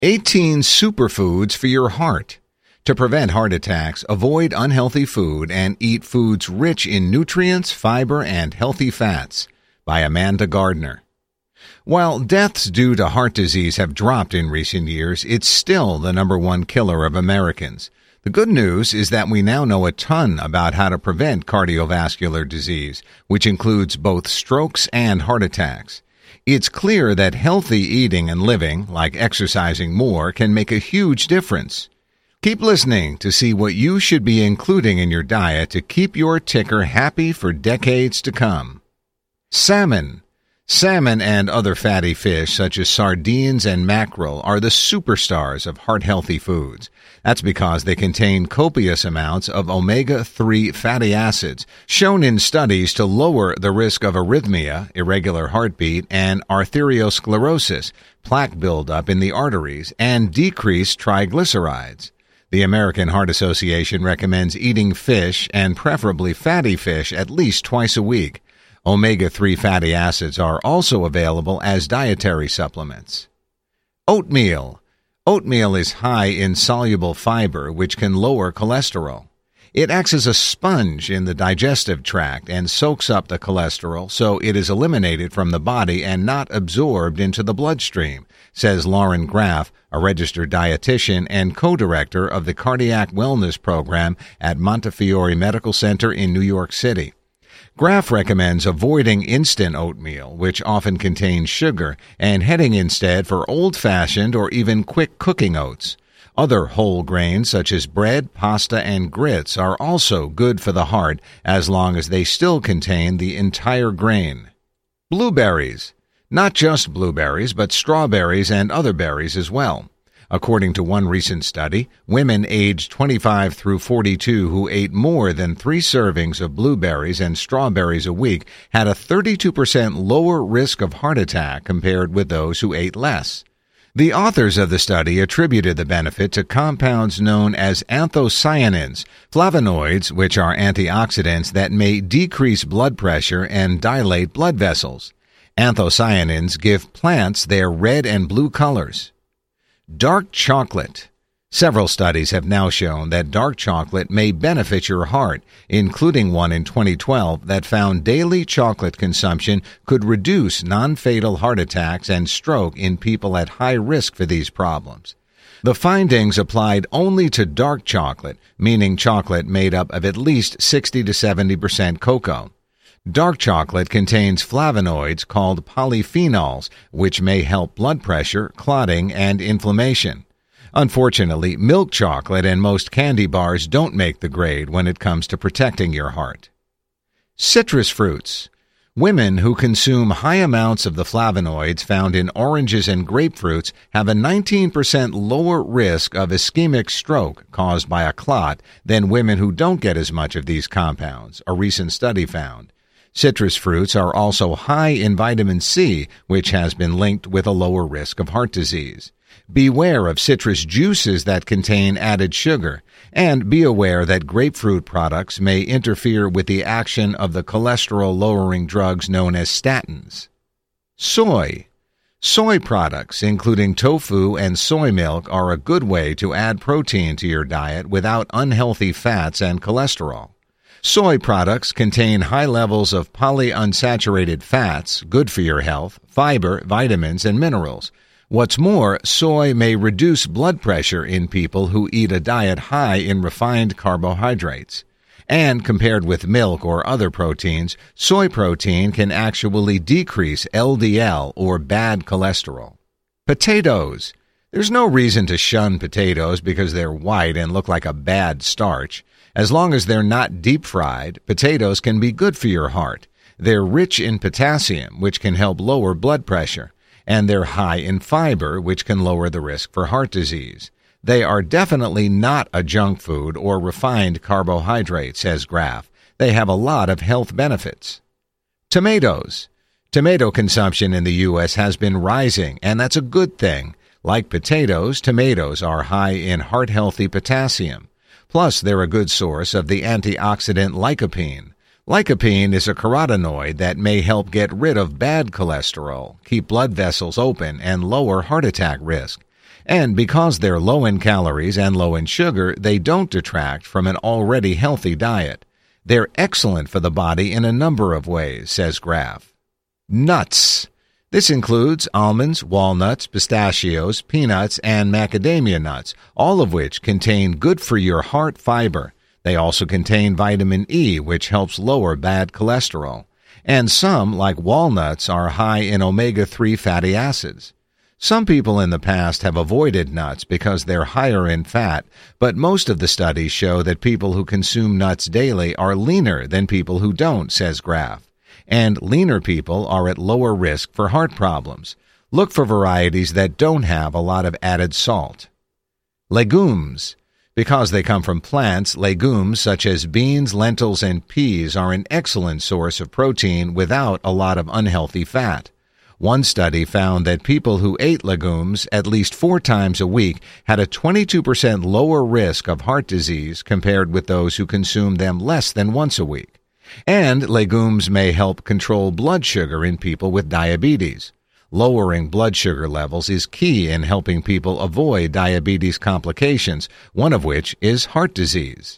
18 superfoods for your heart. To prevent heart attacks, avoid unhealthy food and eat foods rich in nutrients, fiber, and healthy fats. By Amanda Gardner. While deaths due to heart disease have dropped in recent years, it's still the number one killer of Americans. The good news is that we now know a ton about how to prevent cardiovascular disease, which includes both strokes and heart attacks. It's clear that healthy eating and living, like exercising more, can make a huge difference. Keep listening to see what you should be including in your diet to keep your ticker happy for decades to come. Salmon. Salmon and other fatty fish such as sardines and mackerel are the superstars of heart-healthy foods. That's because they contain copious amounts of omega-3 fatty acids, shown in studies to lower the risk of arrhythmia, irregular heartbeat, and arteriosclerosis, plaque buildup in the arteries, and decrease triglycerides. The American Heart Association recommends eating fish, and preferably fatty fish, at least twice a week. Omega-3 fatty acids are also available as dietary supplements. Oatmeal. Oatmeal is high in soluble fiber, which can lower cholesterol. It acts as a sponge in the digestive tract and soaks up the cholesterol, so it is eliminated from the body and not absorbed into the bloodstream, says Lauren Graff, a registered dietitian and co-director of the Cardiac Wellness Program at Montefiore Medical Center in New York City. Graff recommends avoiding instant oatmeal, which often contains sugar, and heading instead for old-fashioned or even quick cooking oats. Other whole grains such as bread, pasta, and grits are also good for the heart as long as they still contain the entire grain. Blueberries. Not just blueberries, but strawberries and other berries as well. According to one recent study, women aged 25 through 42 who ate more than 3 servings of blueberries and strawberries a week had a 32% lower risk of heart attack compared with those who ate less. The authors of the study attributed the benefit to compounds known as anthocyanins, flavonoids, which are antioxidants that may decrease blood pressure and dilate blood vessels. Anthocyanins give plants their red and blue colors. Dark chocolate. Several studies have now shown that dark chocolate may benefit your heart, including one in 2012 that found daily chocolate consumption could reduce non-fatal heart attacks and stroke in people at high risk for these problems. The findings applied only to dark chocolate, meaning chocolate made up of at least 60 to 70% cocoa. Dark chocolate contains flavonoids called polyphenols, which may help blood pressure, clotting, and inflammation. Unfortunately, milk chocolate and most candy bars don't make the grade when it comes to protecting your heart. Citrus fruits. Women who consume high amounts of the flavonoids found in oranges and grapefruits have a 19% lower risk of ischemic stroke caused by a clot than women who don't get as much of these compounds, a recent study found. Citrus fruits are also high in vitamin C, which has been linked with a lower risk of heart disease. Beware of citrus juices that contain added sugar, and be aware that grapefruit products may interfere with the action of the cholesterol-lowering drugs known as statins. Soy. Soy products, including tofu and soy milk, are a good way to add protein to your diet without unhealthy fats and cholesterol. Soy products contain high levels of polyunsaturated fats, good for your health, fiber, vitamins, and minerals. What's more, soy may reduce blood pressure in people who eat a diet high in refined carbohydrates. And compared with milk or other proteins, soy protein can actually decrease LDL or bad cholesterol. Potatoes. There's no reason to shun potatoes because they're white and look like a bad starch. As long as they're not deep-fried, potatoes can be good for your heart. They're rich in potassium, which can help lower blood pressure, and they're high in fiber, which can lower the risk for heart disease. They are definitely not a junk food or refined carbohydrate, says Graff. They have a lot of health benefits. Tomatoes. Tomato consumption in the U.S. has been rising, and that's a good thing. Like potatoes, tomatoes are high in heart-healthy potassium. Plus, they're a good source of the antioxidant lycopene. Lycopene is a carotenoid that may help get rid of bad cholesterol, keep blood vessels open, and lower heart attack risk. And because they're low in calories and low in sugar, they don't detract from an already healthy diet. They're excellent for the body in a number of ways, says Graff. Nuts. This includes almonds, walnuts, pistachios, peanuts, and macadamia nuts, all of which contain good-for-your-heart fiber. They also contain vitamin E, which helps lower bad cholesterol. And some, like walnuts, are high in omega-3 fatty acids. Some people in the past have avoided nuts because they're higher in fat, but most of the studies show that people who consume nuts daily are leaner than people who don't, says Graff. And leaner people are at lower risk for heart problems. Look for varieties that don't have a lot of added salt. Legumes. Because they come from plants, legumes such as beans, lentils, and peas are an excellent source of protein without a lot of unhealthy fat. One study found that people who ate legumes at least 4 times a week had a 22% lower risk of heart disease compared with those who consumed them less than once a week. And legumes may help control blood sugar in people with diabetes. Lowering blood sugar levels is key in helping people avoid diabetes complications, one of which is heart disease.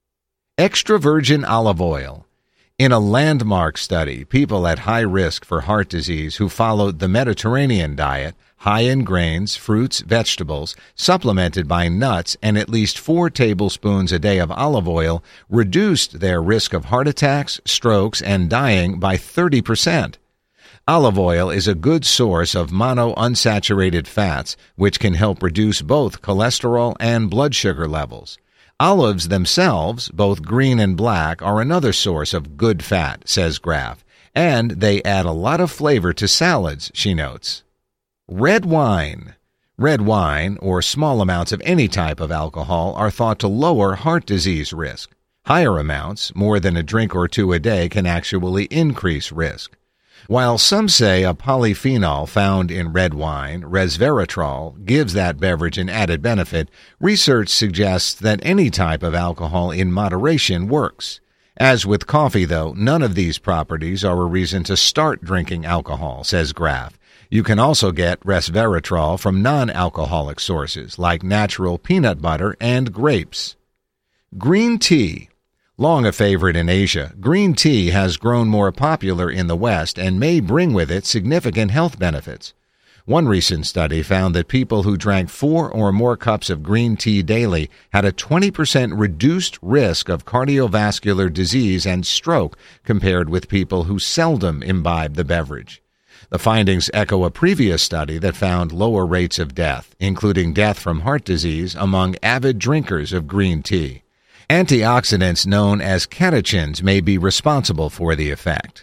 Extra virgin olive oil. In a landmark study, people at high risk for heart disease who followed the Mediterranean diet, high in grains, fruits, vegetables, supplemented by nuts, and at least 4 tablespoons a day of olive oil, reduced their risk of heart attacks, strokes, and dying by 30%. Olive oil is a good source of monounsaturated fats, which can help reduce both cholesterol and blood sugar levels. Olives themselves, both green and black, are another source of good fat, says Graff, and they add a lot of flavor to salads, she notes. Red wine. Red wine, or small amounts of any type of alcohol, are thought to lower heart disease risk. Higher amounts, more than a drink or 2 a day, can actually increase risk. While some say a polyphenol found in red wine, resveratrol, gives that beverage an added benefit, research suggests that any type of alcohol in moderation works. As with coffee, though, none of these properties are a reason to start drinking alcohol, says Graff. You can also get resveratrol from non-alcoholic sources like natural peanut butter and grapes. Green tea. Long a favorite in Asia, green tea has grown more popular in the West and may bring with it significant health benefits. One recent study found that people who drank 4 or more cups of green tea daily had a 20% reduced risk of cardiovascular disease and stroke compared with people who seldom imbibe the beverage. The findings echo a previous study that found lower rates of death, including death from heart disease, among avid drinkers of green tea. Antioxidants known as catechins may be responsible for the effect.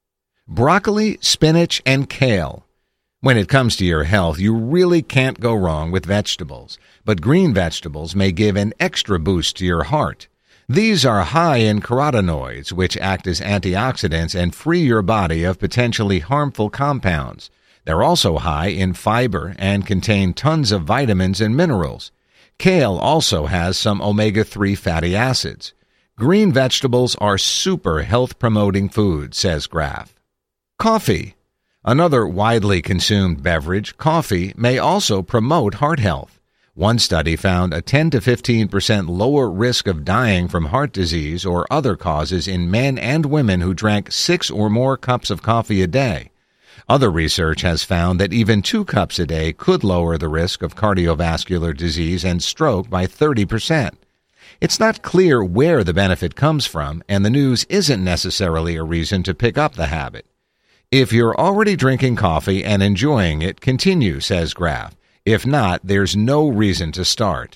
Broccoli, spinach, and kale. When it comes to your health, you really can't go wrong with vegetables, but green vegetables may give an extra boost to your heart. These are high in carotenoids, which act as antioxidants and free your body of potentially harmful compounds. They're also high in fiber and contain tons of vitamins and minerals. Kale also has some omega-3 fatty acids. Green vegetables are super health-promoting food, says Graff. Coffee. Another widely consumed beverage, coffee may also promote heart health. One study found a 10 to 15% lower risk of dying from heart disease or other causes in men and women who drank 6 or more cups of coffee a day. Other research has found that even 2 cups a day could lower the risk of cardiovascular disease and stroke by 30%. It's not clear where the benefit comes from, and the news isn't necessarily a reason to pick up the habit. If you're already drinking coffee and enjoying it, continue, says Graff. If not, there's no reason to start.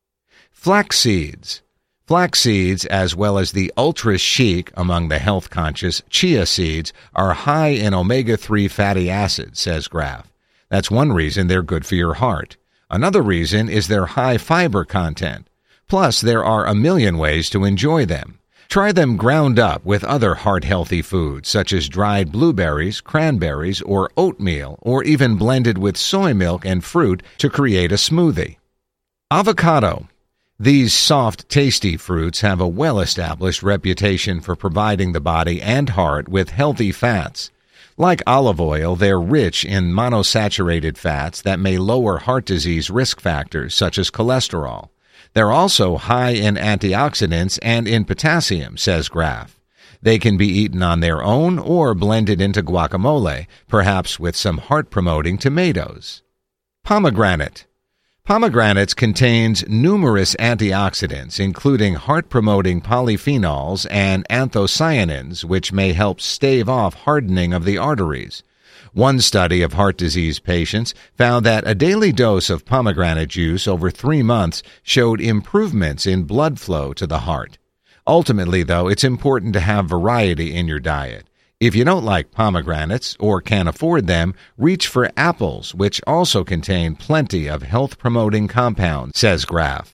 Flax seeds. Flax seeds, as well as the ultra-chic among the health-conscious chia seeds, are high in omega-3 fatty acids, says Graff. That's one reason they're good for your heart. Another reason is their high fiber content. Plus, there are a million ways to enjoy them. Try them ground up with other heart-healthy foods, such as dried blueberries, cranberries, or oatmeal, or even blended with soy milk and fruit to create a smoothie. Avocado. These soft, tasty fruits have a well-established reputation for providing the body and heart with healthy fats. Like olive oil, they're rich in monosaturated fats that may lower heart disease risk factors such as cholesterol. They're also high in antioxidants and in potassium, says Graff. They can be eaten on their own or blended into guacamole, perhaps with some heart-promoting tomatoes. Pomegranate. Pomegranates contains numerous antioxidants, including heart-promoting polyphenols and anthocyanins, which may help stave off hardening of the arteries. One study of heart disease patients found that a daily dose of pomegranate juice over 3 months showed improvements in blood flow to the heart. Ultimately, though, it's important to have variety in your diet. If you don't like pomegranates or can't afford them, reach for apples, which also contain plenty of health-promoting compounds, says Graff.